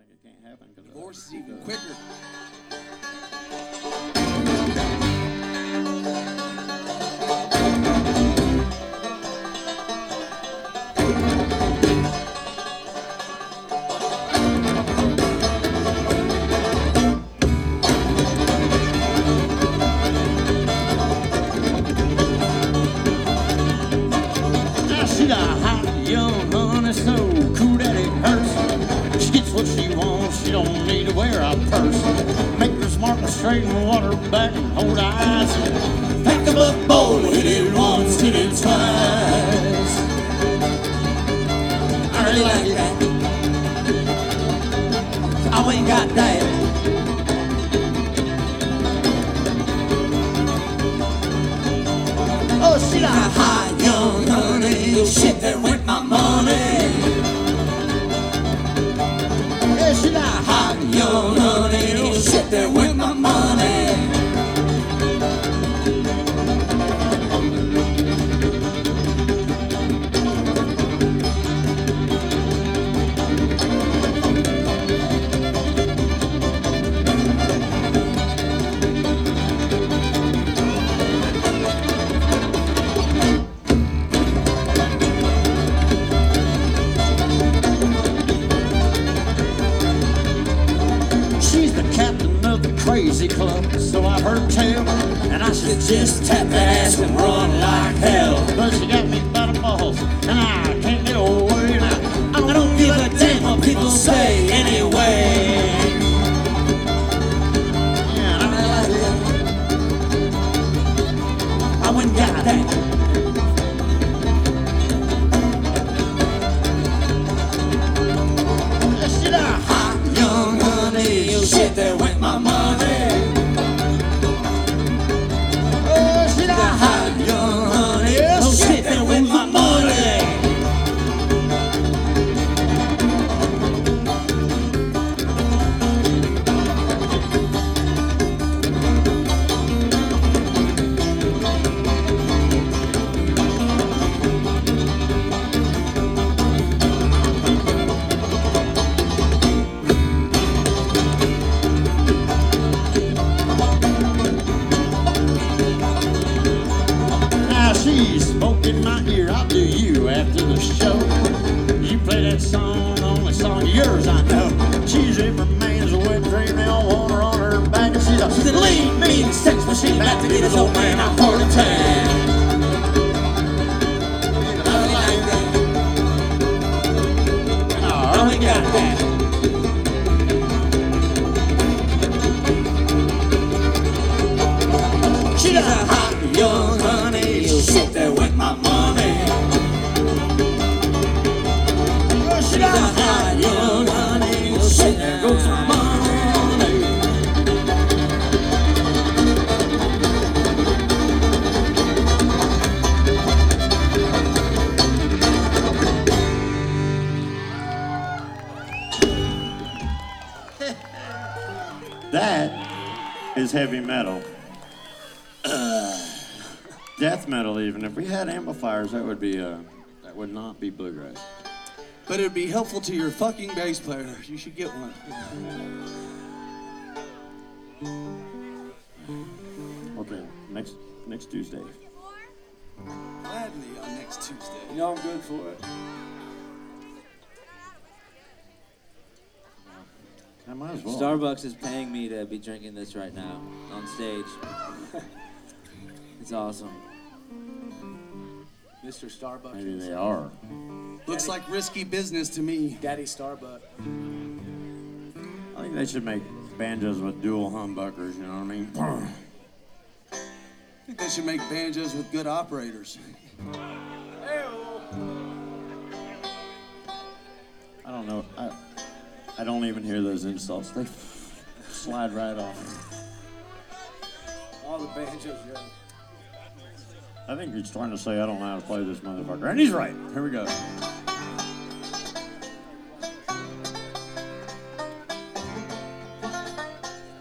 like it can't happen. Divorce is even quicker. She's a hot young honey, so cool that it hurts. She gets what she wants, she don't need to wear a purse. Make her smart and straight and water back and hold her eyes. Pack them up bold, hit it once, hit it twice. I really like that. I ain't got that. Oh, she's a hot young honey, shit that with my money. Yeah, she's a hot young honey, shit that with my money. She's the captain of the crazy club, so I've heard tell. And I should just tap that ass and run like hell. But she got me by the balls, and I can't get away now. I don't give a damn what people say anyway. Yeah, I really like that. I went and got that. She's a hot young honey, shit that with my money. Oh, she's a hot young honey, shit that with my money. Now she's smoking my ear, I'll do you after the show. You play that song, the only song of yours I know. She's every man's wet dream, they all want her on her back. And she's a lean, mean sex machine, about to give his old man a heart attack. I like that. Oh, we got that. She's a hot young honey, shit that with my money. Oh, she's a hot young honey, shit that goes my money. That is heavy metal. Death metal, even. If we had amplifiers, that would not be bluegrass. But it would be helpful to your fucking bass player. You should get one. Okay, next Tuesday. Gladly on next Tuesday. You know I'm good for it. I might as well. Starbucks is paying me to be drinking this right now on stage. It's awesome. Mr. Starbucks. Maybe they are. Looks like risky business to me. Daddy Starbucks. I think they should make banjos with dual humbuckers, you know what I mean? I think they should make banjos with good operators. I don't know. I don't even hear those insults. They slide right off. All the banjos, yeah. I think he's trying to say I don't know how to play this motherfucker. And he's right. Here we go.